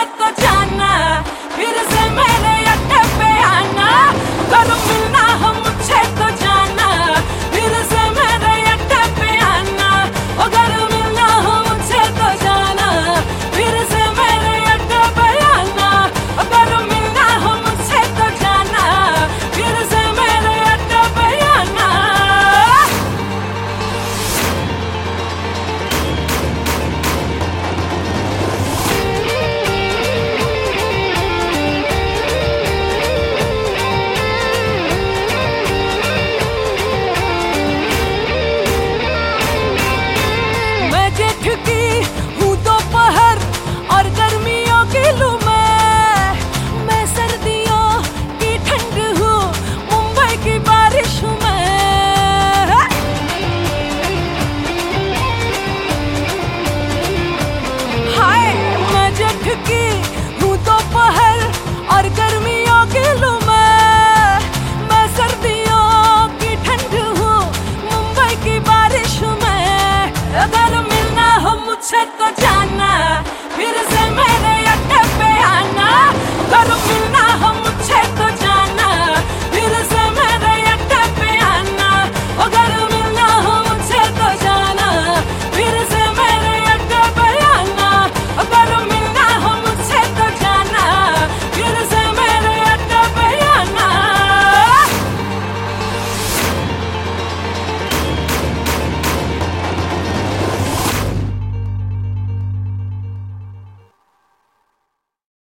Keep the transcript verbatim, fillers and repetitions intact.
मुझसे तो जाना, फिर से मेरे अड्डे पे आना। करो मिलना हो मुझसे तो जाना, फिर से मेरे अड्डे पे आना। अगर मिलना हो मुझसे तो जाना, फिर से मेरे अड्डे पे आना। अगर मिलना हो मुझसे तो जाना, फिर से मेरे अड्डे पे आना। मैं जेठ की हूँ दोपहर और गर्मियों की लू मैं। मैं सर्दियों की ठंड हूँ, मुंबई की बारिश हूँ मैं। हाय मैं जेठ की हूँ दोपहर और गर्मियों की लू मैं। मैं सर्दियों की ठंड हूँ, मुंबई की बारिश हूँ मैं। अगर मिलना हो मुझसे तो जाना, फिर से मेरे अड्डे पे आना। अगर मिलना हो